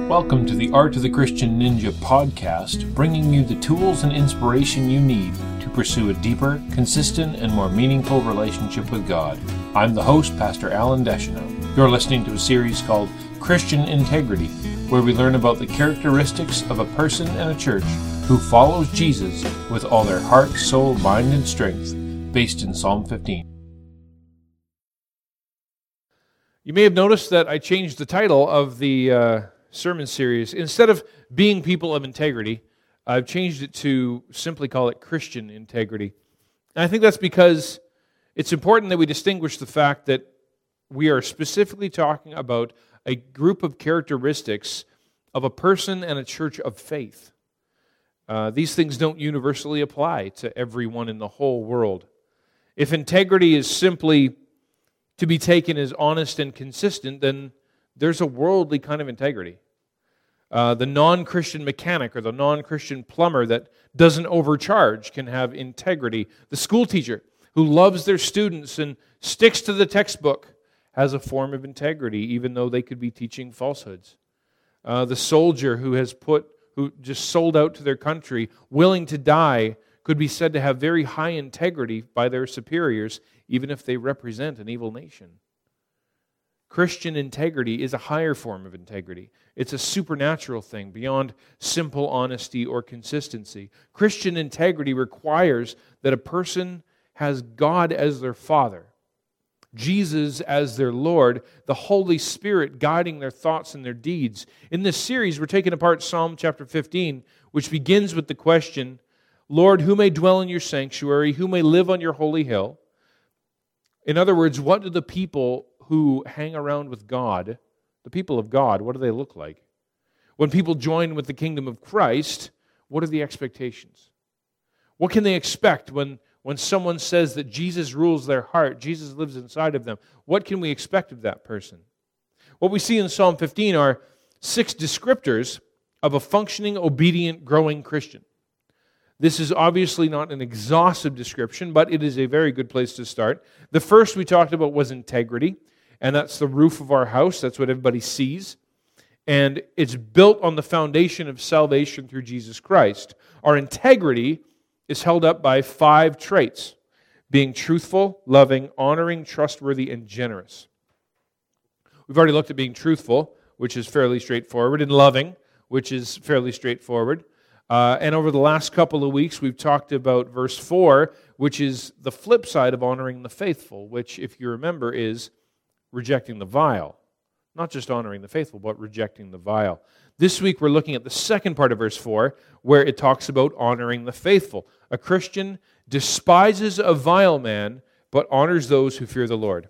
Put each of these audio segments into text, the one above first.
Welcome to the Art of the Christian Ninja podcast, bringing you the tools and inspiration you need to pursue a deeper, consistent, and more meaningful relationship with God. I'm the host, Pastor Alan Deschanel. You're listening to a series called Christian Integrity, where we learn about the characteristics of a person and a church who follows Jesus with all their heart, soul, mind, and strength, based in Psalm 15. You may have noticed that I changed the title of the sermon series. Instead of being people of integrity, I've changed it to simply call it Christian integrity. And I think that's because it's important that we distinguish the fact that we are specifically talking about a group of characteristics of a person and a church of faith. These things don't universally apply to everyone in the whole world. If integrity is simply to be taken as honest and consistent, then there's a worldly kind of integrity. The non-Christian mechanic or the non-Christian plumber that doesn't overcharge can have integrity. The school teacher who loves their students and sticks to the textbook has a form of integrity, even though they could be teaching falsehoods. The soldier who just sold out to their country, willing to die, could be said to have very high integrity by their superiors, even if they represent an evil nation. Christian integrity is a higher form of integrity. It's a supernatural thing beyond simple honesty or consistency. Christian integrity requires that a person has God as their Father, Jesus as their Lord, the Holy Spirit guiding their thoughts and their deeds. In this series, we're taking apart Psalm chapter 15, which begins with the question, Lord, who may dwell in your sanctuary, who may live on your holy hill? In other words, what do the people who hang around with God, the people of God, what do they look like? When people join with the kingdom of Christ, what are the expectations? What can they expect when someone says that Jesus rules their heart, Jesus lives inside of them? What can we expect of that person? What we see in Psalm 15 are 6 descriptors of a functioning, obedient, growing Christian. This is obviously not an exhaustive description, but it is a very good place to start. The first we talked about was integrity, and that's the roof of our house. That's what everybody sees. And it's built on the foundation of salvation through Jesus Christ. Our integrity is held up by 5 traits: being truthful, loving, honoring, trustworthy, and generous. We've already looked at being truthful, which is fairly straightforward, and loving, which is fairly straightforward. And over the last couple of weeks, we've talked about verse 4, which is the flip side of honoring the faithful, which, if you remember, is rejecting the vile. Not just honoring the faithful, but rejecting the vile. This week, we're looking at the second part of verse 4, where it talks about honoring the faithful. A Christian despises a vile man, but honors those who fear the Lord.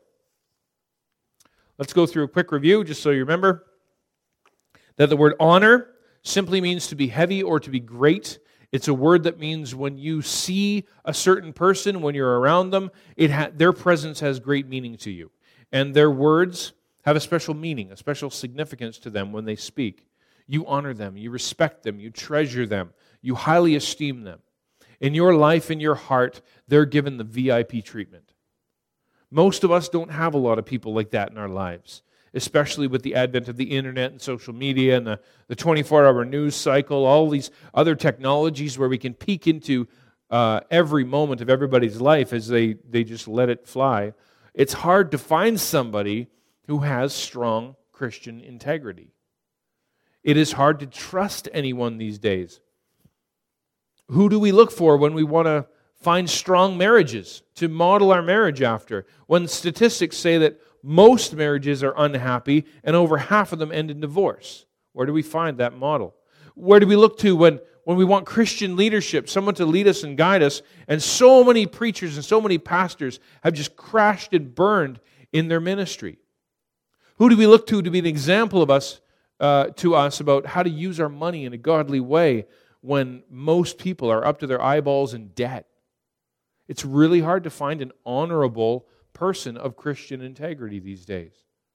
Let's go through a quick review, just so you remember that the word honor simply means to be heavy or to be great. It's a word that means when you see a certain person, when you're around them, their presence has great meaning to you. And their words have a special meaning, a special significance to them when they speak. You honor them, you respect them, you treasure them, you highly esteem them. In your life, in your heart, they're given the VIP treatment. Most of us don't have a lot of people like that in our lives, especially with the advent of the internet and social media and the 24-hour news cycle, all these other technologies where we can peek into every moment of everybody's life as they just let it fly. It's hard to find somebody who has strong Christian integrity. It is hard to trust anyone these days. Who do we look for when we want to find strong marriages to model our marriage after? When statistics say that most marriages are unhappy and over half of them end in divorce. Where do we find that model? Where do we look to when we want Christian leadership, someone to lead us and guide us, and so many preachers and so many pastors have just crashed and burned in their ministry? Who do we look to be an example of us to us about how to use our money in a godly way when most people are up to their eyeballs in debt? It's really hard to find an honorable person of Christian integrity these days.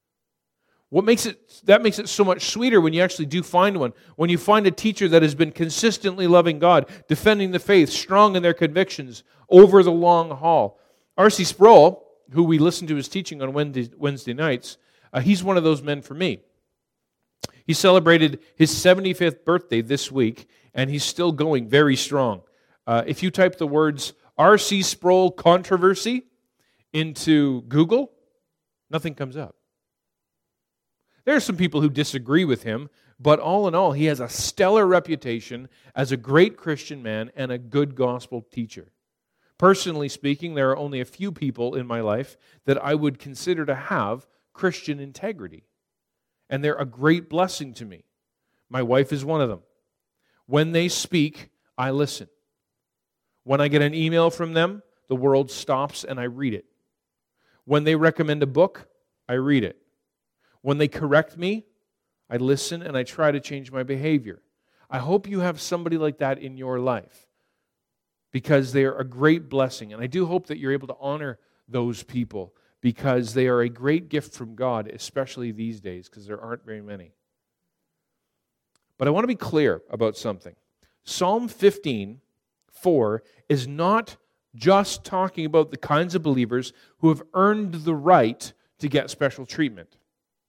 That makes it so much sweeter when you actually do find one. When you find a teacher that has been consistently loving God, defending the faith, strong in their convictions over the long haul. R.C. Sproul, who we listen to his teaching on Wednesday nights, he's one of those men for me. He celebrated his 75th birthday this week, and he's still going very strong. If you type the words R.C. Sproul controversy into Google, nothing comes up. There are some people who disagree with him, but all in all, he has a stellar reputation as a great Christian man and a good gospel teacher. Personally speaking, there are only a few people in my life that I would consider to have Christian integrity. And they're a great blessing to me. My wife is one of them. When they speak, I listen. When I get an email from them, the world stops and I read it. When they recommend a book, I read it. When they correct me, I listen and I try to change my behavior. I hope you have somebody like that in your life because they are a great blessing. And I do hope that you're able to honor those people because they are a great gift from God, especially these days, because there aren't very many. But I want to be clear about something. Psalm 15:4 is not just talking about the kinds of believers who have earned the right to get special treatment.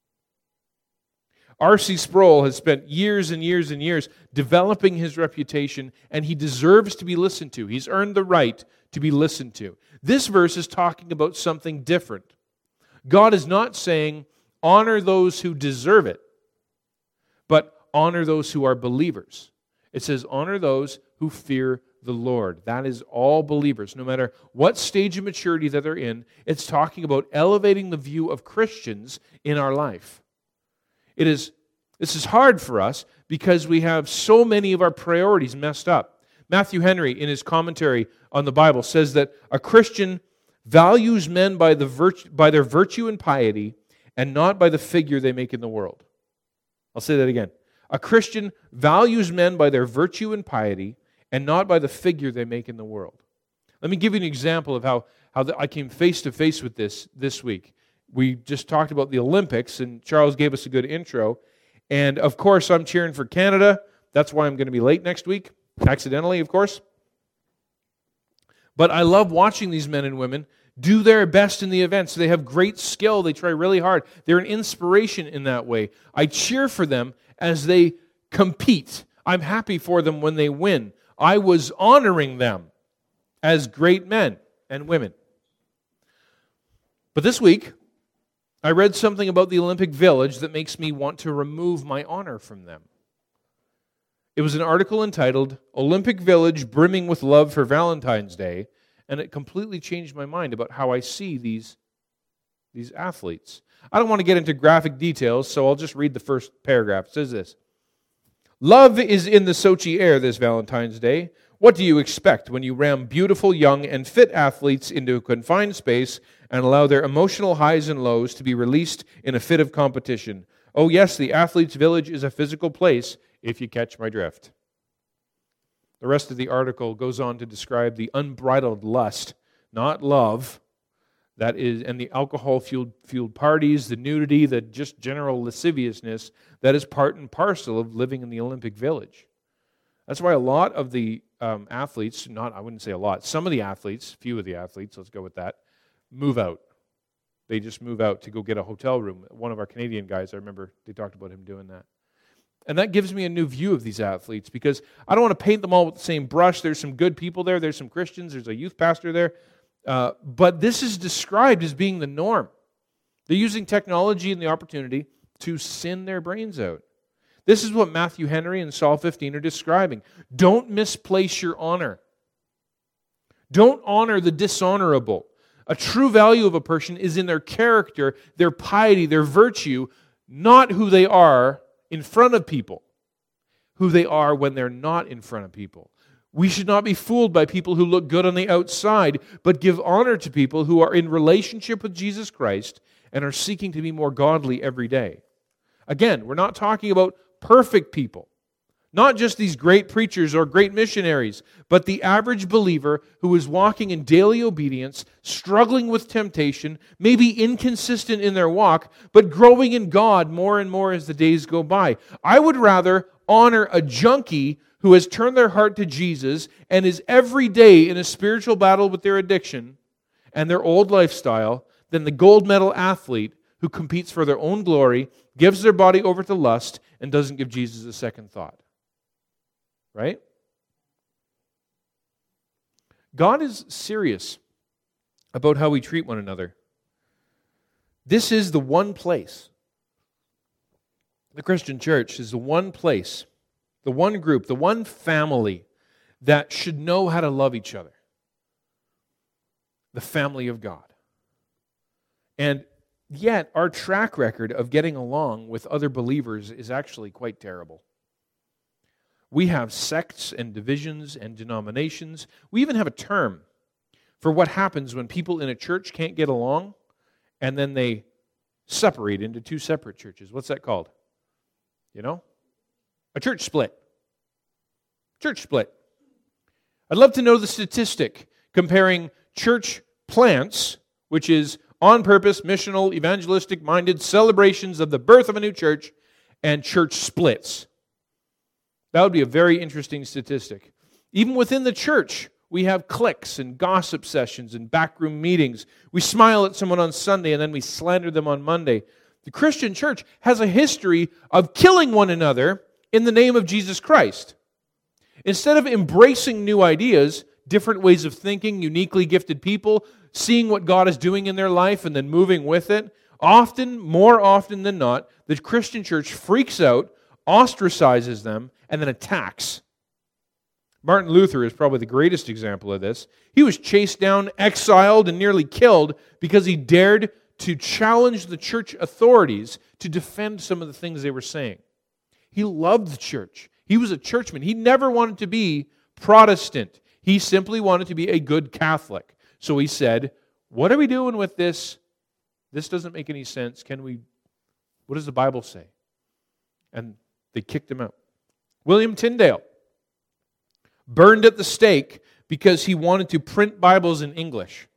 R.C. Sproul has spent years and years and years developing his reputation, and he deserves to be listened to. He's earned the right to be listened to. This verse is talking about something different. God is not saying, honor those who deserve it, but honor those who are believers. It says, honor those who fear the Lord. That is all believers, no matter what stage of maturity that they're in. It's talking about elevating the view of Christians in our life. This is hard for us because we have so many of our priorities messed up. Matthew Henry, in his commentary on the Bible, says that a Christian values men by their virtue and piety and not by the figure they make in the world. I'll say that again. A Christian values men by their virtue and piety and not by the figure they make in the world. Let me give you an example of how I came face to face with this week. We just talked about the Olympics, and Charles gave us a good intro. And, of course, I'm cheering for Canada. That's why I'm going to be late next week, accidentally, of course. But I love watching these men and women do their best in the events. They have great skill. They try really hard. They're an inspiration in that way. I cheer for them as they compete. I'm happy for them when they win. I was honoring them as great men and women. But this week, I read something about the Olympic Village that makes me want to remove my honor from them. It was an article entitled, Olympic Village Brimming with Love for Valentine's Day, and it completely changed my mind about how I see these athletes. I don't want to get into graphic details, so I'll just read the first paragraph. It says this: Love is in the Sochi air this Valentine's Day. What do you expect when you ram beautiful, young, and fit athletes into a confined space and allow their emotional highs and lows to be released in a fit of competition? Oh yes, the athlete's village is a physical place, if you catch my drift. The rest of the article goes on to describe the unbridled lust, not love, that is, and the alcohol-fueled parties, the nudity, the just general lasciviousness that is part and parcel of living in the Olympic Village. That's why a lot of the athletes, I wouldn't say a lot, some of the athletes, few of the athletes, let's go with that, move out. They just move out to go get a hotel room. One of our Canadian guys, I remember they talked about him doing that. And that gives me a new view of these athletes because I don't want to paint them all with the same brush. There's some good people there. There's some Christians. There's a youth pastor there. But this is described as being the norm. They're using technology and the opportunity to sin their brains out. This is what Matthew Henry and Psalm 15 are describing. Don't misplace your honor. Don't honor the dishonorable. A true value of a person is in their character, their piety, their virtue, not who they are in front of people, who they are when they're not in front of people. We should not be fooled by people who look good on the outside, but give honor to people who are in relationship with Jesus Christ and are seeking to be more godly every day. Again, we're not talking about perfect people, not just these great preachers or great missionaries, but the average believer who is walking in daily obedience, struggling with temptation, maybe inconsistent in their walk, but growing in God more and more as the days go by. I would rather honor a junkie who has turned their heart to Jesus and is every day in a spiritual battle with their addiction and their old lifestyle than the gold medal athlete who competes for their own glory, gives their body over to lust, and doesn't give Jesus a second thought. Right? God is serious about how we treat one another. This is the one place. The Christian church is the one place, the one group, the one family that should know how to love each other. The family of God. And yet, our track record of getting along with other believers is actually quite terrible. We have sects and divisions and denominations. We even have a term for what happens when people in a church can't get along and then they separate into two separate churches. What's that called? You know? A church split. Church split. I'd love to know the statistic comparing church plants, which is on purpose, missional, evangelistic-minded celebrations of the birth of a new church, and church splits. That would be a very interesting statistic. Even within the church, we have cliques and gossip sessions and backroom meetings. We smile at someone on Sunday and then we slander them on Monday. The Christian church has a history of killing one another in the name of Jesus Christ. Instead of embracing new ideas, different ways of thinking, uniquely gifted people, seeing what God is doing in their life and then moving with it, more often than not, the Christian church freaks out, ostracizes them, and then attacks. Martin Luther is probably the greatest example of this. He was chased down, exiled, and nearly killed because he dared to challenge the church authorities to defend some of the things they were saying. He loved the church. He was a churchman. He never wanted to be Protestant. He simply wanted to be a good Catholic. So he said, what are we doing with this? This doesn't make any sense. What does the Bible say? And they kicked him out. William Tyndale, burned at the stake because he wanted to print Bibles in English.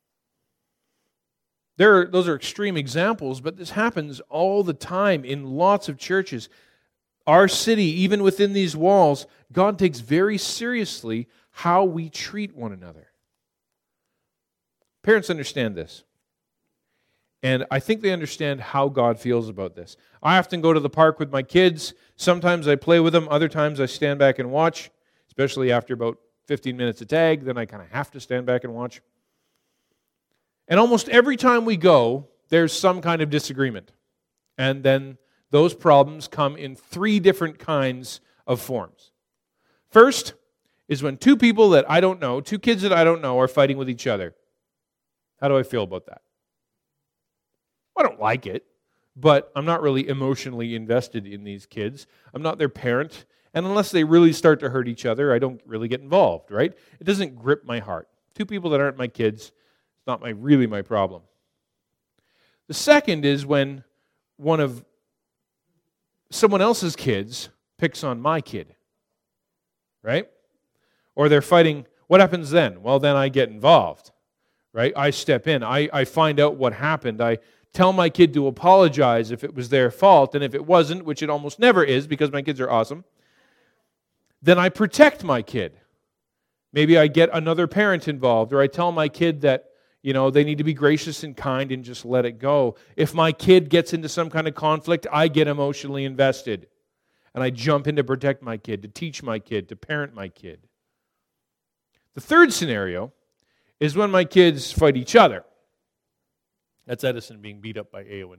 Those are extreme examples, but this happens all the time in lots of churches. Our city, even within these walls, God takes very seriously how we treat one another. Parents understand this. And I think they understand how God feels about this. I often go to the park with my kids. Sometimes I play with them. Other times I stand back and watch, especially after about 15 minutes of tag. Then I kind of have to stand back and watch. And almost every time we go, there's some kind of disagreement. And then those problems come in three different kinds of forms. First is when two people that I don't know, two kids that I don't know, are fighting with each other. How do I feel about that? I don't like it, but I'm not really emotionally invested in these kids. I'm not their parent, and unless they really start to hurt each other, I don't really get involved, right? It doesn't grip my heart. Two people that aren't my kids, it's not really my problem. The second is when one of someone else's kids picks on my kid, right? Or they're fighting. What happens then? Well, then I get involved, right? I step in. I find out what happened. I tell my kid to apologize if it was their fault, and if it wasn't, which it almost never is because my kids are awesome, then I protect my kid. Maybe I get another parent involved, or I tell my kid that, they need to be gracious and kind and just let it go. If my kid gets into some kind of conflict, I get emotionally invested. And I jump in to protect my kid, to teach my kid, to parent my kid. The third scenario is when my kids fight each other. That's Edison being beat up by Eowyn.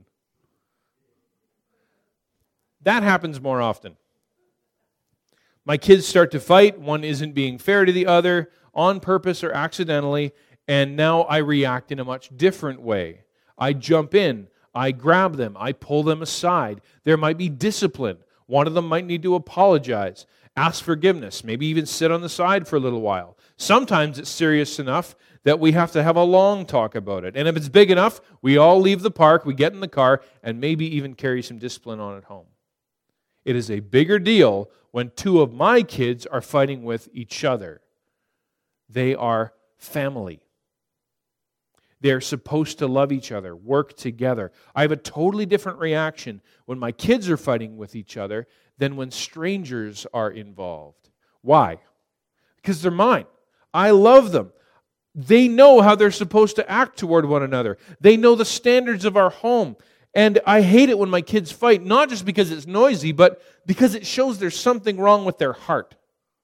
That happens more often. My kids start to fight. One isn't being fair to the other, on purpose or accidentally, and now I react in a much different way. I jump in. I grab them. I pull them aside. There might be discipline. One of them might need to apologize, ask forgiveness, maybe even sit on the side for a little while. Sometimes it's serious enough that we have to have a long talk about it. And if it's big enough, we all leave the park, we get in the car, and maybe even carry some discipline on at home. It is a bigger deal when two of my kids are fighting with each other. They are family. They're supposed to love each other, work together. I have a totally different reaction when my kids are fighting with each other than when strangers are involved. Why? Because they're mine. I love them. They know how they're supposed to act toward one another. They know the standards of our home. And I hate it when my kids fight, not just because it's noisy, but because it shows there's something wrong with their heart.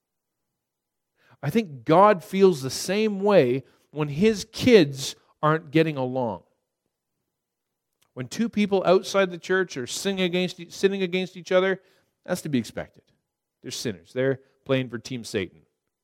I think God feels the same way when His kids aren't getting along. When two people outside the church are sinning against each other, that's to be expected. They're sinners. They're playing for Team Satan.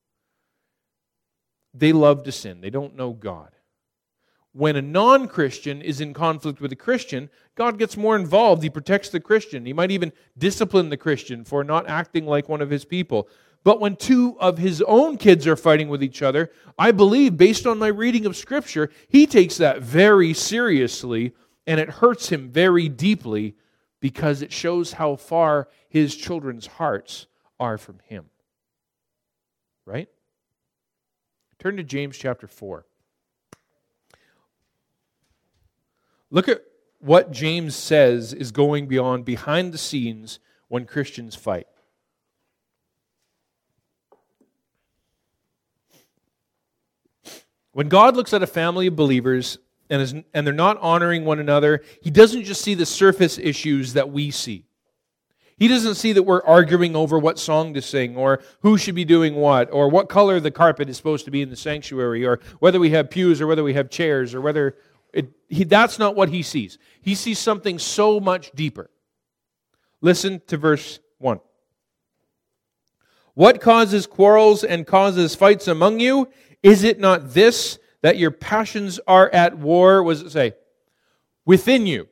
They love to sin. They don't know God. When a non-Christian is in conflict with a Christian, God gets more involved. He protects the Christian. He might even discipline the Christian for not acting like one of His people. But when two of His own kids are fighting with each other, I believe, based on my reading of Scripture, He takes that very seriously, and it hurts Him very deeply because it shows how far His children's hearts are from Him. Right? Turn to James chapter 4. Look at what James says is going behind the scenes when Christians fight. When God looks at a family of believers and they're not honoring one another, He doesn't just see the surface issues that we see. He doesn't see that we're arguing over what song to sing, or who should be doing what, or what color the carpet is supposed to be in the sanctuary, or whether we have pews or whether we have chairs, or whether... that's not what He sees. He sees something so much deeper. Listen to verse 1. What causes quarrels and causes fights among you? Is it not this, that your passions are at war? What does it say? Within you.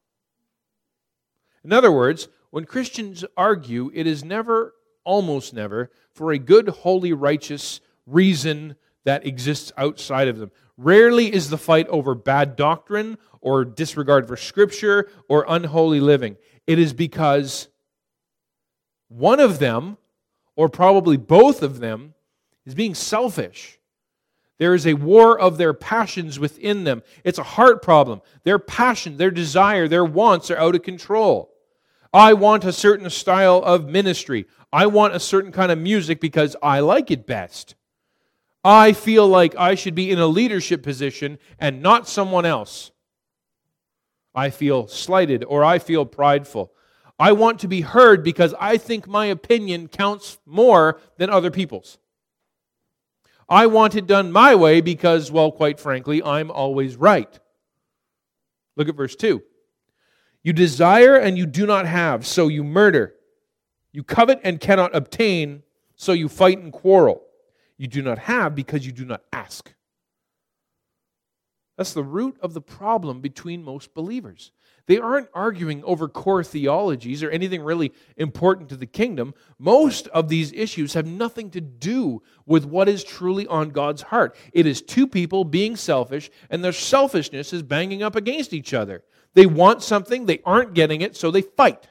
In other words, when Christians argue, it is never, almost never, for a good, holy, righteous reason that exists outside of them. Rarely is the fight over bad doctrine or disregard for Scripture or unholy living. It is because one of them, or probably both of them, is being selfish. There is a war of their passions within them. It's a heart problem. Their passion, their desire, their wants are out of control. I want a certain style of ministry. I want a certain kind of music because I like it best. I feel like I should be in a leadership position and not someone else. I feel slighted or I feel prideful. I want to be heard because I think my opinion counts more than other people's. I want it done my way because, well, quite frankly, I'm always right. Look at verse 2. You desire and you do not have, so you murder. You covet and cannot obtain, so you fight and quarrel. You do not have because you do not ask. That's the root of the problem between most believers. They aren't arguing over core theologies or anything really important to the kingdom. Most of these issues have nothing to do with what is truly on God's heart. It is two people being selfish, and their selfishness is banging up against each other. They want something, they aren't getting it, so they fight.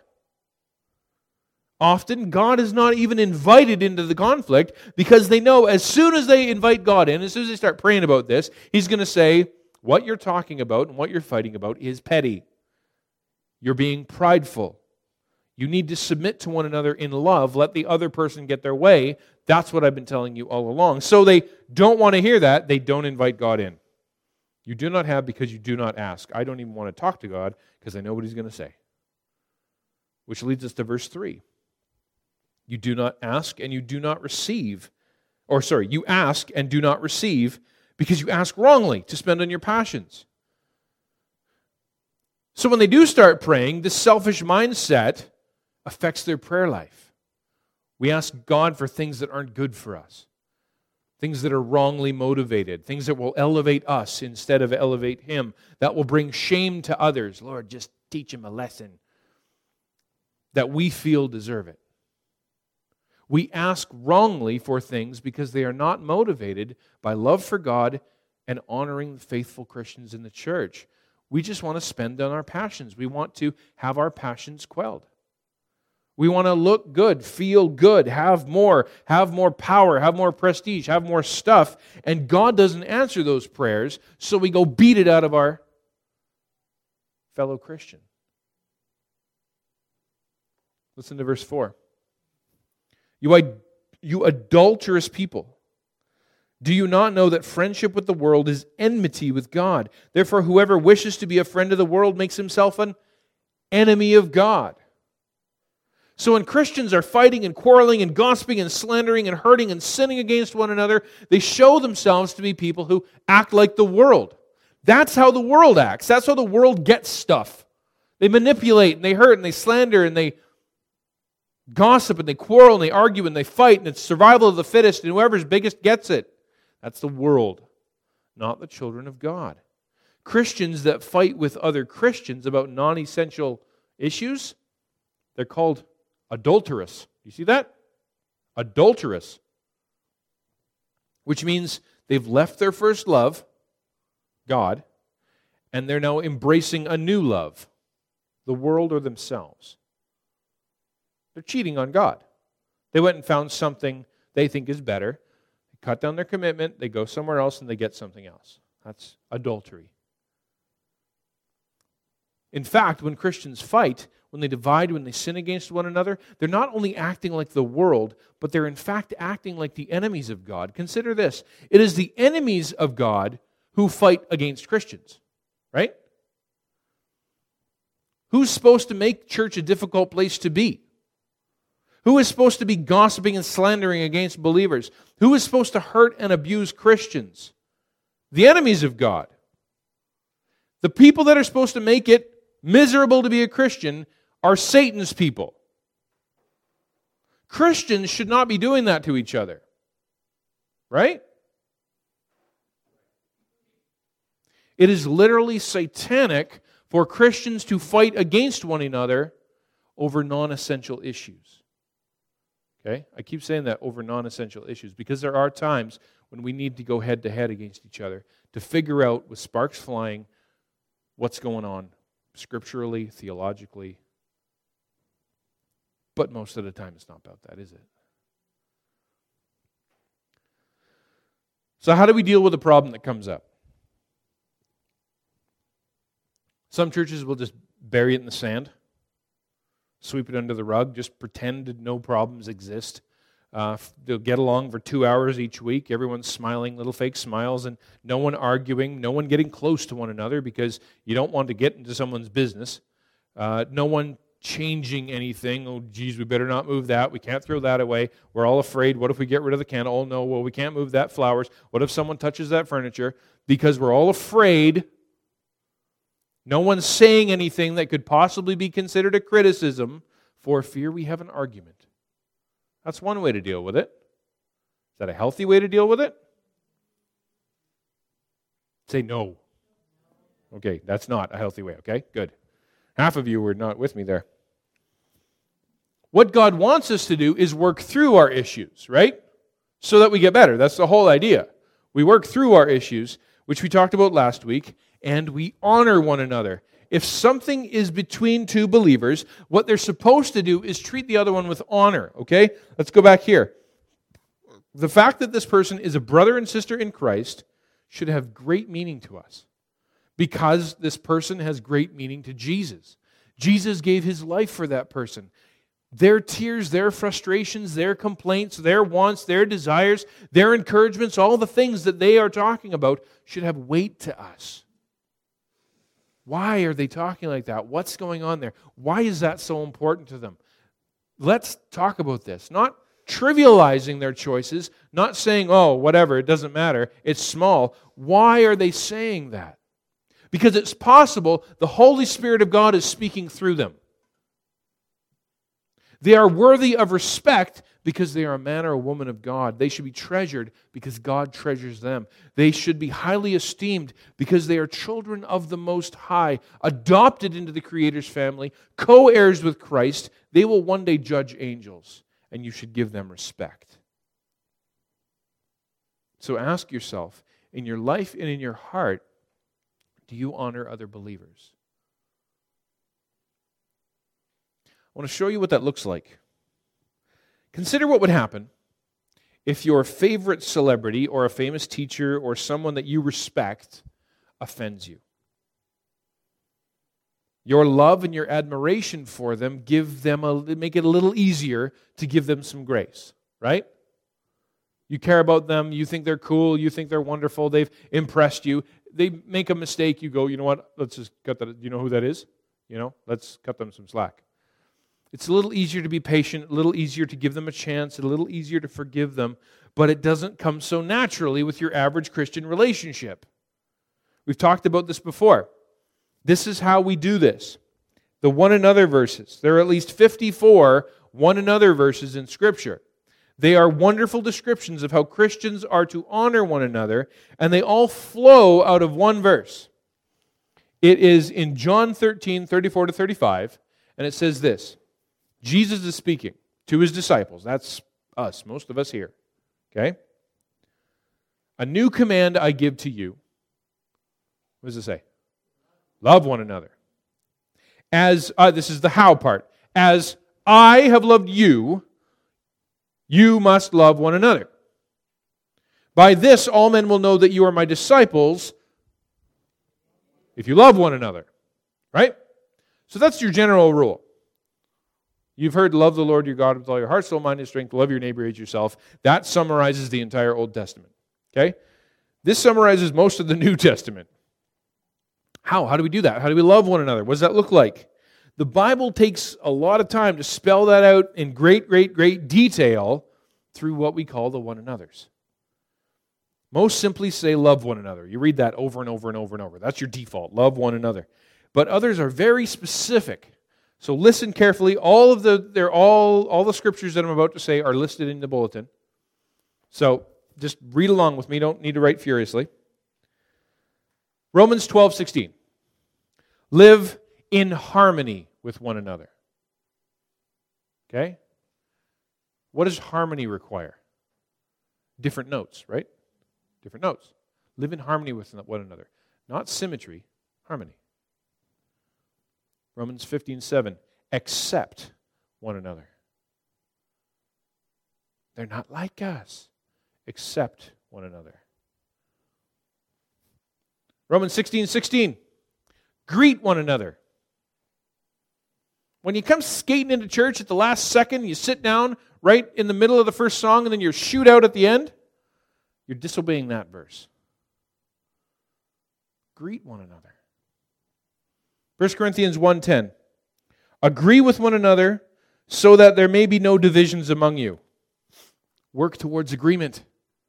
Often, God is not even invited into the conflict because they know as soon as they invite God in, as soon as they start praying about this, He's going to say, what you're talking about and what you're fighting about is petty. You're being prideful. You need to submit to one another in love. Let the other person get their way. That's what I've been telling you all along. So they don't want to hear that. They don't invite God in. You do not have because you do not ask. I don't even want to talk to God because I know what He's going to say. Which leads us to verse 3. You do not ask and you do not receive. You ask and do not receive because you ask wrongly to spend on your passions. So when they do start praying, this selfish mindset affects their prayer life. We ask God for things that aren't good for us, things that are wrongly motivated, things that will elevate us instead of elevate Him, that will bring shame to others. Lord, just teach him a lesson that we feel deserve it. We ask wrongly for things because they are not motivated by love for God and honoring the faithful Christians in the church. We just want to spend on our passions. We want to have our passions quelled. We want to look good, feel good, have more power, have more prestige, have more stuff. And God doesn't answer those prayers, so we go beat it out of our fellow Christian. Listen to verse 4. You adulterous people, do you not know that friendship with the world is enmity with God? Therefore, whoever wishes to be a friend of the world makes himself an enemy of God. So when Christians are fighting and quarreling and gossiping and slandering and hurting and sinning against one another, they show themselves to be people who act like the world. That's how the world acts. That's how the world gets stuff. They manipulate and they hurt and they slander and they gossip and they quarrel and they argue and they fight, and it's survival of the fittest, and whoever's biggest gets it. That's the world, not the children of God. Christians that fight with other Christians about non-essential issues, they're called adulterous. You see that? Adulterous. Which means they've left their first love, God, and they're now embracing a new love, the world or themselves. They're cheating on God. They went and found something they think is better. They cut down their commitment, they go somewhere else, and they get something else. That's adultery. In fact, when Christians fight, when they divide, when they sin against one another, they're not only acting like the world, but they're in fact acting like the enemies of God. Consider this. It is the enemies of God who fight against Christians, right? Who's supposed to make church a difficult place to be? Who is supposed to be gossiping and slandering against believers? Who is supposed to hurt and abuse Christians? The enemies of God. The people that are supposed to make it miserable to be a Christian are Satan's people. Christians should not be doing that to each other. Right? It is literally satanic for Christians to fight against one another over non-essential issues. Okay? I keep saying that, over non-essential issues, because there are times when we need to go head-to-head against each other to figure out, with sparks flying, what's going on scripturally, theologically. But most of the time it's not about that, is it? So how do we deal with the problem that comes up? Some churches will just bury it in the sand, sweep it under the rug, just pretend no problems exist. They'll get along for 2 hours each week. Everyone's smiling, little fake smiles, and no one arguing, no one getting close to one another because you don't want to get into someone's business. No one changing anything. Oh, geez, we better not move that. We can't throw that away. We're all afraid. What if we get rid of the candle? Oh, no, well, we can't move that flowers. What if someone touches that furniture? Because we're all afraid. No one's saying anything that could possibly be considered a criticism for fear we have an argument. That's one way to deal with it. Is that a healthy way to deal with it? Say no. Okay, that's not a healthy way, okay? Good. Half of you were not with me there. What God wants us to do is work through our issues, right? So that we get better. That's the whole idea. We work through our issues, which we talked about last week, and we honor one another. If something is between two believers, what they're supposed to do is treat the other one with honor, okay? Let's go back here. The fact that this person is a brother and sister in Christ should have great meaning to us because this person has great meaning to Jesus. Jesus gave his life for that person. Their tears, their frustrations, their complaints, their wants, their desires, their encouragements, all the things that they are talking about should have weight to us. Why are they talking like that? What's going on there? Why is that so important to them? Let's talk about this. Not trivializing their choices, not saying, oh, whatever, it doesn't matter, it's small. Why are they saying that? Because it's possible the Holy Spirit of God is speaking through them. They are worthy of respect because they are a man or a woman of God. They should be treasured because God treasures them. They should be highly esteemed because they are children of the Most High, adopted into the Creator's family, co-heirs with Christ. They will one day judge angels, and you should give them respect. So ask yourself, in your life and in your heart, do you honor other believers? I want to show you what that looks like. Consider what would happen if your favorite celebrity or a famous teacher or someone that you respect offends you. Your love and your admiration for them make it a little easier to give them some grace, right? You care about them, you think they're cool, you think they're wonderful, they've impressed you. They make a mistake, you go, you know what, let's just cut that. You know who that is? Let's cut them some slack. It's a little easier to be patient, a little easier to give them a chance, a little easier to forgive them, but it doesn't come so naturally with your average Christian relationship. We've talked about this before. This is how we do this. The one another verses. There are at least 54 one another verses in Scripture. They are wonderful descriptions of how Christians are to honor one another, and they all flow out of one verse. It is in John 13, 34 to 35, and it says this. Jesus is speaking to his disciples. That's us, most of us here. Okay? A new command I give to you. What does it say? Love one another. As, this is the how part. As I have loved you, you must love one another. By this all men will know that you are my disciples if you love one another. Right? So that's your general rule. You've heard, love the Lord your God with all your heart, soul, mind, and strength. Love your neighbor as yourself. That summarizes the entire Old Testament. Okay? This summarizes most of the New Testament. How? How do we do that? How do we love one another? What does that look like? The Bible takes a lot of time to spell that out in great, great, great detail through what we call the one another's. Most simply say love one another. You read that over and over and over and over. That's your default, love one another. But others are very specific. So listen carefully. All the scriptures that I'm about to say are listed in the bulletin. So just read along with me. You don't need to write furiously. Romans 12:16. Live in harmony with one another. Okay? What does harmony require? Different notes, right? Different notes. Live in harmony with one another. Not symmetry, harmony. Romans 15:7. Accept one another. They're not like us. Accept one another. Romans 16:16. Greet one another. When you come skating into church at the last second, you sit down right in the middle of the first song and then you shoot out at the end, you're disobeying that verse. Greet one another. 1 Corinthians 1:10. Agree with one another so that there may be no divisions among you. Work towards agreement.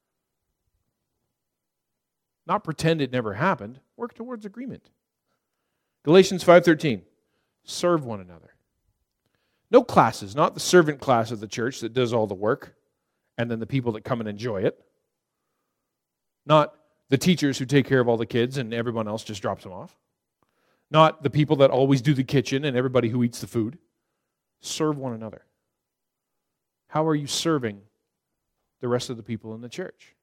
Not pretend it never happened. Work towards agreement. Galatians 5:13. Serve one another. No classes, not the servant class of the church that does all the work, and then the people that come and enjoy it. Not the teachers who take care of all the kids and everyone else just drops them off. Not the people that always do the kitchen and everybody who eats the food. Serve one another. How are you serving the rest of the people in the church?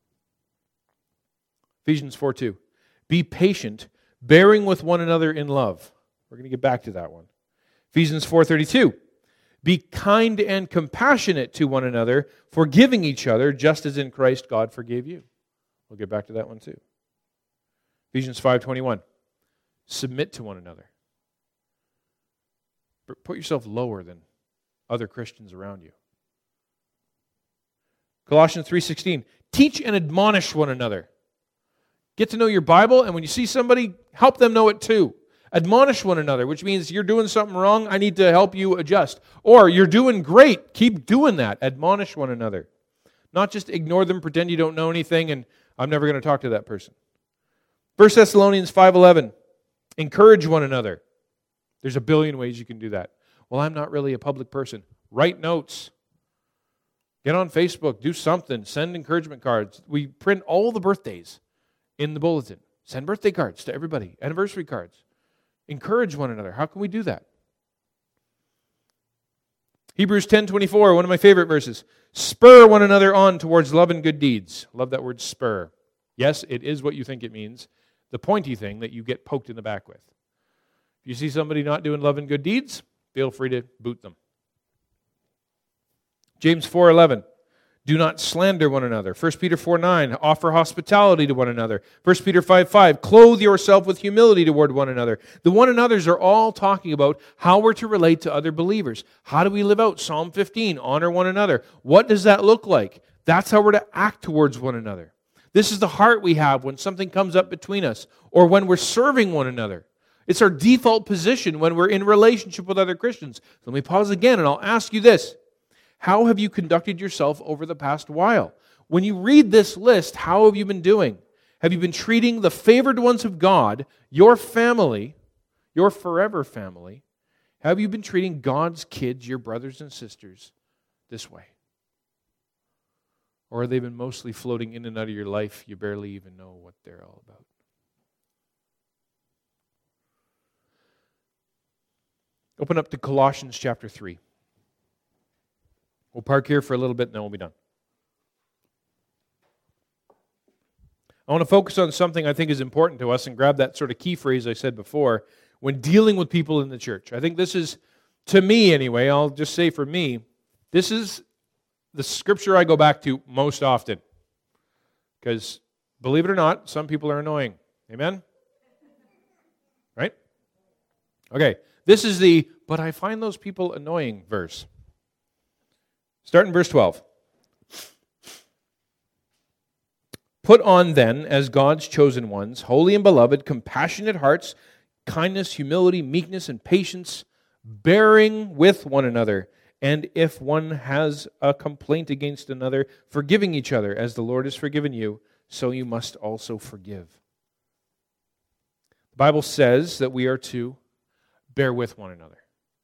Ephesians 4:2. Be patient, bearing with one another in love. We're going to get back to that one. Ephesians 4:32. Be kind and compassionate to one another, forgiving each other, just as in Christ God forgave you. We'll get back to that one too. Ephesians 5:21. Submit to one another. Put yourself lower than other Christians around you. Colossians 3:16. Teach and admonish one another. Get to know your Bible, and when you see somebody, help them know it too. Admonish one another, which means you're doing something wrong, I need to help you adjust. Or you're doing great, keep doing that. Admonish one another. Not just ignore them, pretend you don't know anything, and I'm never going to talk to that person. 1 Thessalonians 5:11. Encourage one another. There's a billion ways you can do that. Well, I'm not really a public person. Write notes. Get on Facebook. Do something. Send encouragement cards. We print all the birthdays in the bulletin. Send birthday cards to everybody. Anniversary cards. Encourage one another. How can we do that? Hebrews 10:24, one of my favorite verses. Spur one another on towards love and good deeds. Love that word spur. Yes, it is what you think it means. The pointy thing that you get poked in the back with. If you see somebody not doing love and good deeds, feel free to boot them. James 4:11. Do not slander one another. 1 Peter 4:9. Offer hospitality to one another. 1 Peter 5:5. Clothe yourself with humility toward one another. The one another's are all talking about how we're to relate to other believers. How do we live out Psalm 15? Honor one another. What does that look like? That's how we're to act towards one another. This is the heart we have when something comes up between us or when we're serving one another. It's our default position when we're in relationship with other Christians. Let me pause again and I'll ask you this. How have you conducted yourself over the past while? When you read this list, how have you been doing? Have you been treating the favored ones of God, your family, your forever family? Have you been treating God's kids, your brothers and sisters, this way? Or have they been mostly floating in and out of your life? You barely even know what they're all about. Open up to Colossians chapter 3. We'll park here for a little bit and then we'll be done. I want to focus on something I think is important to us and grab that sort of key phrase I said before when dealing with people in the church. I think this is, to me anyway, I'll just say for me, this is the scripture I go back to most often. Because, believe it or not, some people are annoying. Amen? Right? Okay, this is the, but I find those people annoying verse. Start in verse 12. Put on then, as God's chosen ones, holy and beloved, compassionate hearts, kindness, humility, meekness, and patience, bearing with one another, and if one has a complaint against another, forgiving each other, as the Lord has forgiven you, so you must also forgive. The Bible says that we are to bear with one another.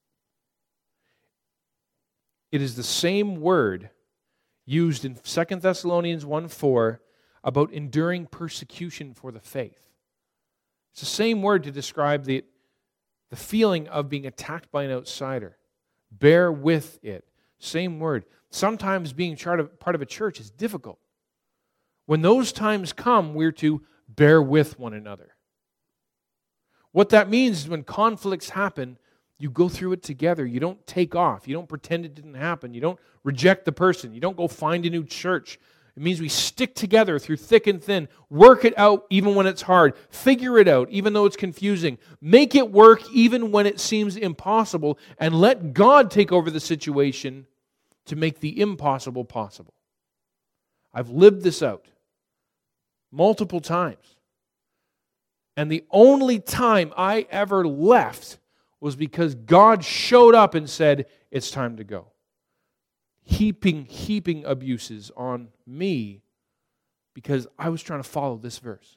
It is the same word used in 2 Thessalonians 1:4 about enduring persecution for the faith. It's the same word to describe the feeling of being attacked by an outsider. Bear with it. Same word. Sometimes being part of a church is difficult. When those times come, we're to bear with one another. What that means is when conflicts happen, you go through it together. You don't take off. You don't pretend it didn't happen. You don't reject the person. You don't go find a new church. It means we stick together through thick and thin. Work it out even when it's hard. Figure it out even though it's confusing. Make it work even when it seems impossible. And let God take over the situation to make the impossible possible. I've lived this out multiple times. And the only time I ever left was because God showed up and said, it's time to go. Heaping abuses on me because I was trying to follow this verse.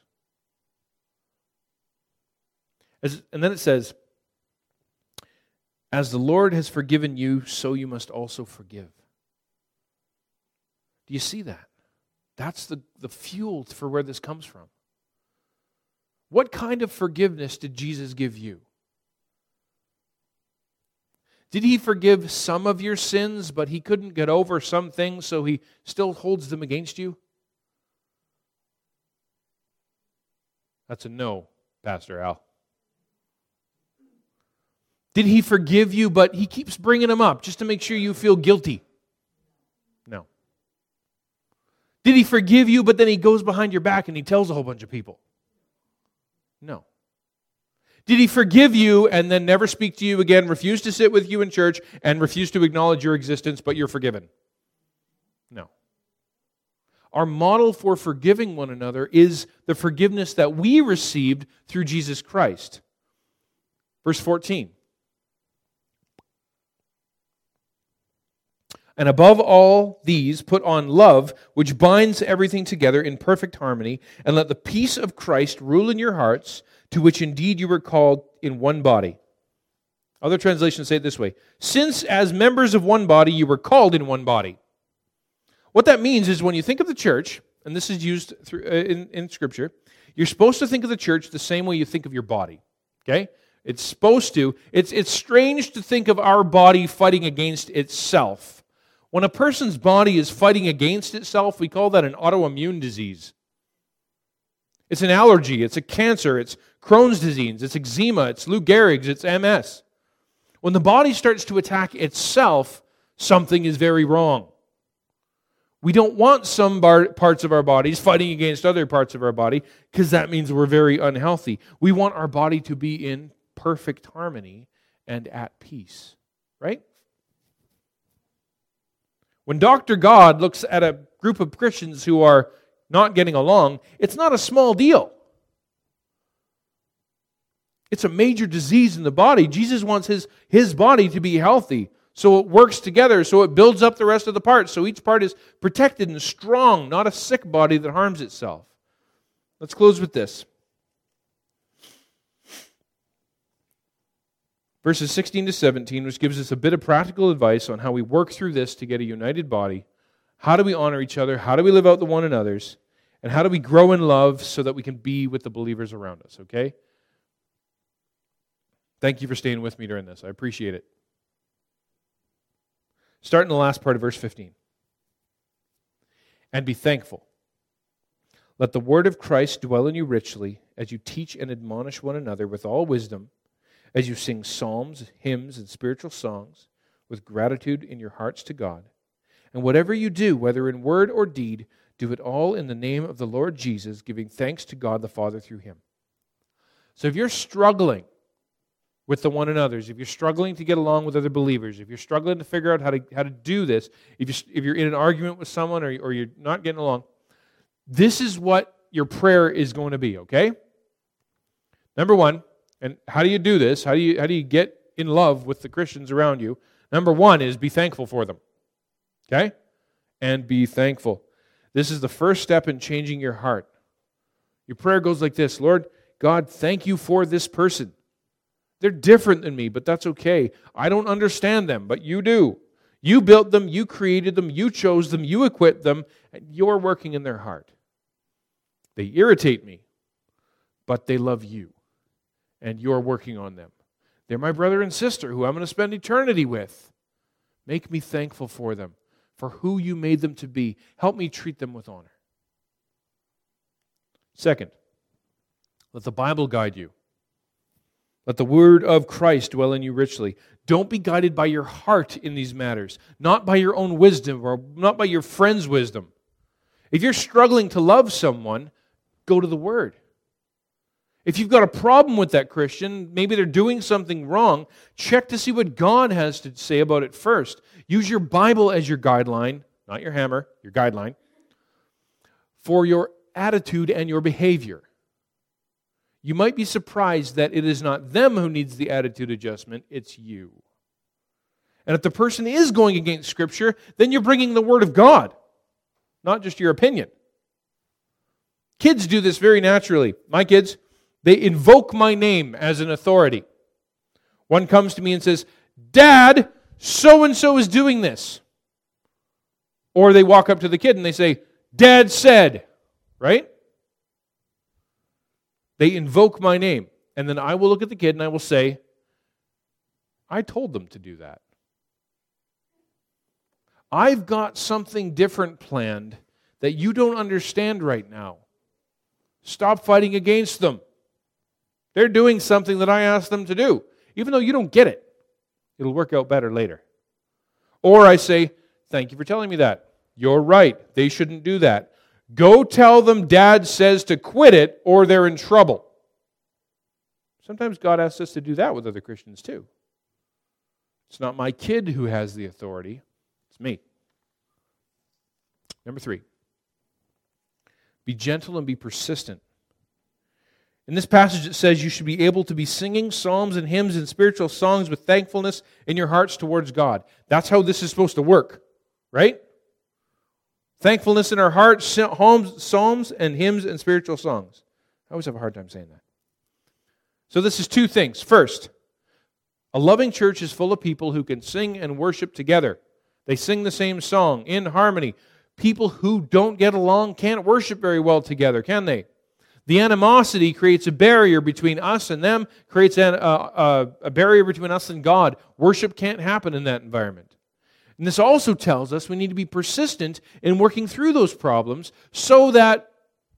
And then it says, as the Lord has forgiven you, so you must also forgive. Do you see that? That's the fuel for where this comes from. What kind of forgiveness did Jesus give you? Did he forgive some of your sins, but he couldn't get over some things, so he still holds them against you? That's a no, Pastor Al. Did he forgive you, but he keeps bringing them up just to make sure you feel guilty? No. Did he forgive you, but then he goes behind your back and he tells a whole bunch of people? No. Did he forgive you and then never speak to you again, refuse to sit with you in church, and refuse to acknowledge your existence, but you're forgiven? No. Our model for forgiving one another is the forgiveness that we received through Jesus Christ. Verse 14. And above all these, put on love, which binds everything together in perfect harmony, and let the peace of Christ rule in your hearts, to which indeed you were called in one body. Other translations say it this way: since as members of one body you were called in one body. What that means is when you think of the church, and this is used in Scripture, you're supposed to think of the church the same way you think of your body. Okay? It's supposed to. It's strange to think of our body fighting against itself. When a person's body is fighting against itself, we call that an autoimmune disease. It's an allergy, it's a cancer, it's Crohn's disease, it's eczema, it's Lou Gehrig's, it's MS. When the body starts to attack itself, something is very wrong. We don't want some parts of our bodies fighting against other parts of our body, because that means we're very unhealthy. We want our body to be in perfect harmony and at peace, right? When Dr. God looks at a group of Christians who are not getting along, it's not a small deal. It's a major disease in the body. Jesus wants his body to be healthy, so it works together, so it builds up the rest of the parts, so each part is protected and strong, not a sick body that harms itself. Let's close with this. Verses 16 to 17, which gives us a bit of practical advice on how we work through this to get a united body. How do we honor each other? How do we live out the one another's? And how do we grow in love so that we can be with the believers around us, okay? Thank you for staying with me during this. I appreciate it. Start in the last part of verse 15. And be thankful. Let the word of Christ dwell in you richly as you teach and admonish one another with all wisdom, as you sing psalms, hymns, and spiritual songs with gratitude in your hearts to God. And whatever you do, whether in word or deed, do it all in the name of the Lord Jesus, giving thanks to God the Father through Him. So if you're struggling with the one another's, if you're struggling to get along with other believers, if you're struggling to figure out how to do this, if you're in an argument with someone or you're not getting along, this is what your prayer is going to be, okay? Number one, and how do you do this? How do you get in love with the Christians around you? Number one is be thankful for them, okay? And be thankful. This is the first step in changing your heart. Your prayer goes like this: Lord God, thank you for this person. They're different than me, but that's okay. I don't understand them, but you do. You built them, you created them, you chose them, you equipped them, and you're working in their heart. They irritate me, but they love you, and you're working on them. They're my brother and sister who I'm going to spend eternity with. Make me thankful for them, for who you made them to be. Help me treat them with honor. Second, let the Bible guide you. Let the word of Christ dwell in you richly. Don't be guided by your heart in these matters, not by your own wisdom or not by your friend's wisdom. If you're struggling to love someone, go to the Word. If you've got a problem with that Christian, maybe they're doing something wrong, check to see what God has to say about it first. Use your Bible as your guideline, not your hammer, your guideline, for your attitude and your behavior. You might be surprised that it is not them who needs the attitude adjustment, it's you. And if the person is going against Scripture, then you're bringing the Word of God, not just your opinion. Kids do this very naturally. My kids, they invoke my name as an authority. One comes to me and says, Dad, so-and-so is doing this. Or they walk up to the kid and they say, Dad said, right? They invoke my name. And then I will look at the kid and I will say, I told them to do that. I've got something different planned that you don't understand right now. Stop fighting against them. They're doing something that I asked them to do. Even though you don't get it, it'll work out better later. Or I say, thank you for telling me that. You're right. They shouldn't do that. Go tell them Dad says to quit it or they're in trouble. Sometimes God asks us to do that with other Christians too. It's not my kid who has the authority. It's me. Number 3. Be gentle and be persistent. In this passage it says you should be able to be singing psalms and hymns and spiritual songs with thankfulness in your hearts towards God. That's how this is supposed to work, right? Thankfulness in our hearts, psalms and hymns and spiritual songs. I always have a hard time saying that. So this is 2 things. First, a loving church is full of people who can sing and worship together. They sing the same song in harmony. People who don't get along can't worship very well together, can they? The animosity creates a barrier between us and them, creates a barrier between us and God. Worship can't happen in that environment. And this also tells us we need to be persistent in working through those problems so that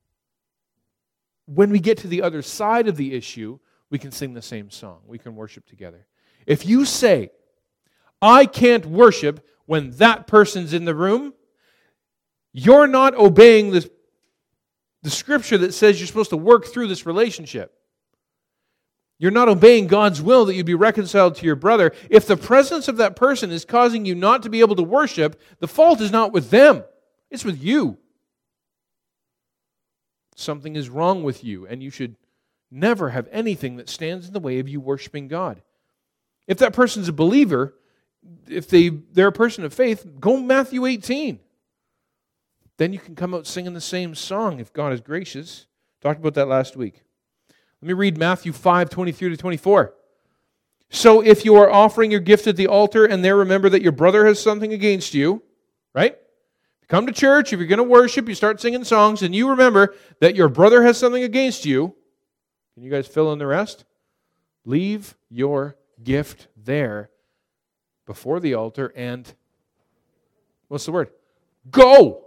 when we get to the other side of the issue, we can sing the same song. We can worship together. If you say, I can't worship when that person's in the room, you're not obeying the Scripture that says you're supposed to work through this relationship. You're not obeying God's will that you be reconciled to your brother. If the presence of that person is causing you not to be able to worship, the fault is not with them. It's with you. Something is wrong with you, and you should never have anything that stands in the way of you worshiping God. If that person's a believer, if they're a person of faith, go Matthew 18. Then you can come out singing the same song if God is gracious. Talked about that last week. Let me read Matthew 5:23-24. So if you are offering your gift at the altar and there remember that your brother has something against you, right? Come to church, if you're going to worship, you start singing songs, and you remember that your brother has something against you. Can you guys fill in the rest? Leave your gift there before the altar and, what's the word? Go!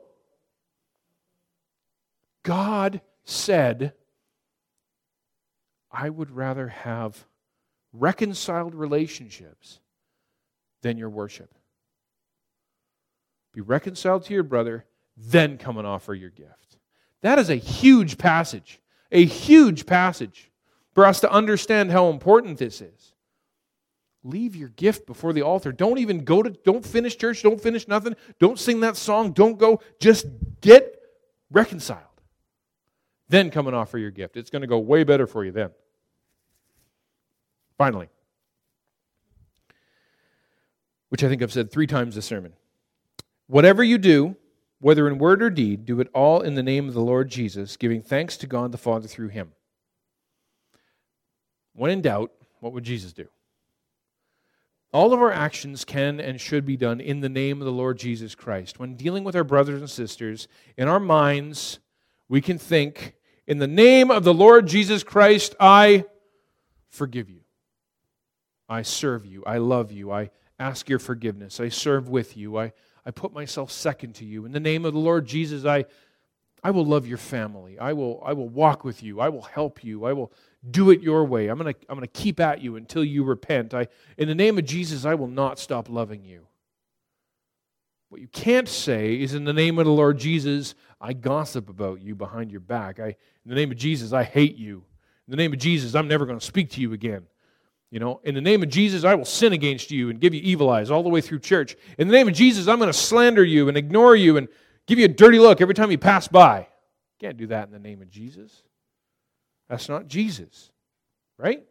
God said, I would rather have reconciled relationships than your worship. Be reconciled to your brother, then come and offer your gift. That is a huge passage for us to understand how important this is. Leave your gift before the altar. Don't finish church, don't finish nothing, don't sing that song, don't go. Just get reconciled. Then come and offer your gift. It's going to go way better for you then. Finally, which I think I've said 3 times this sermon. Whatever you do, whether in word or deed, do it all in the name of the Lord Jesus, giving thanks to God the Father through Him. When in doubt, what would Jesus do? All of our actions can and should be done in the name of the Lord Jesus Christ. When dealing with our brothers and sisters, in our minds, we can think, in the name of the Lord Jesus Christ, I forgive you. I serve you. I love you. I ask your forgiveness. I serve with you. I put myself second to you. In the name of the Lord Jesus, I will love your family. I will walk with you. I will help you. I will do it your way. I'm going to keep at you until you repent. In the name of Jesus, I will not stop loving you. What you can't say is, in the name of the Lord Jesus, I gossip about you behind your back. In the name of Jesus, I hate you. In the name of Jesus, I'm never going to speak to you again. In the name of Jesus, I will sin against you and give you evil eyes all the way through church. In the name of Jesus, I'm going to slander you and ignore you and give you a dirty look every time you pass by. You can't do that in the name of Jesus. That's not Jesus, right?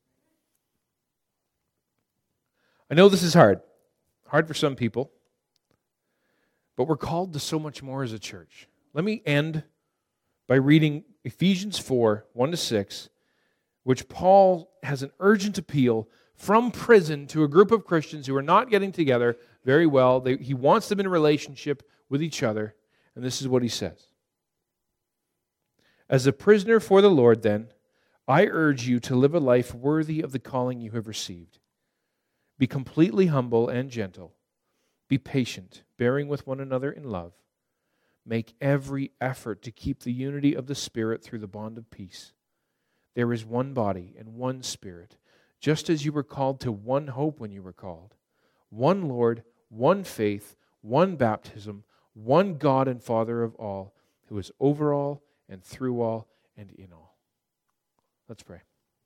I know this is hard for some people, but we're called to so much more as a church. Let me end by reading Ephesians 4:1-6, which Paul has an urgent appeal from prison to a group of Christians who are not getting together very well. He wants them in a relationship with each other, and this is what he says. As a prisoner for the Lord, then, I urge you to live a life worthy of the calling you have received. Be completely humble and gentle. Be patient, bearing with one another in love. Make every effort to keep the unity of the Spirit through the bond of peace. There is one body and one Spirit, just as you were called to one hope when you were called. One Lord, one faith, one baptism, one God and Father of all, who is over all and through all and in all. Let's pray.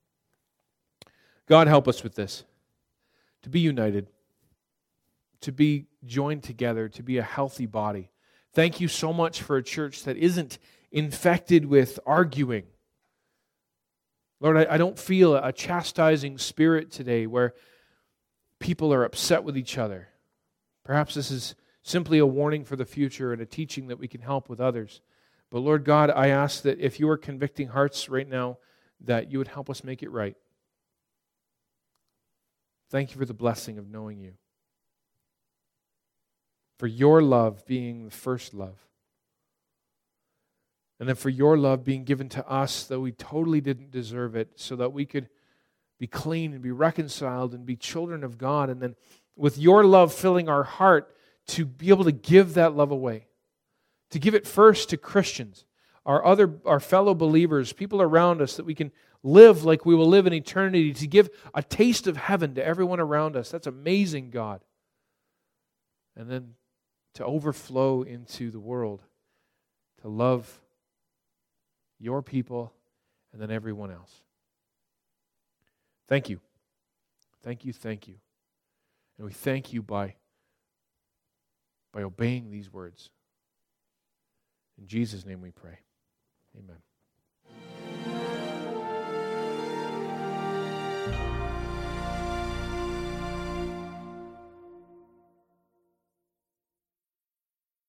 God, help us with this, to be united, to be joined together, to be a healthy body. Thank you so much for a church that isn't infected with arguing. Lord, I don't feel a chastising spirit today where people are upset with each other. Perhaps this is simply a warning for the future and a teaching that we can help with others. But Lord God, I ask that if you are convicting hearts right now, that you would help us make it right. Thank you for the blessing of knowing you. For your love being the first love. And then for your love being given to us, though we totally didn't deserve it, so that we could be clean and be reconciled and be children of God. And then with your love filling our heart, to be able to give that love away. To give it first to Christians, our fellow believers, people around us, that we can live like we will live in eternity, to give a taste of heaven to everyone around us. That's amazing, God. And then to overflow into the world, to love your people and then everyone else. Thank you. Thank you, thank you. And we thank you by obeying these words. In Jesus' name we pray. Amen.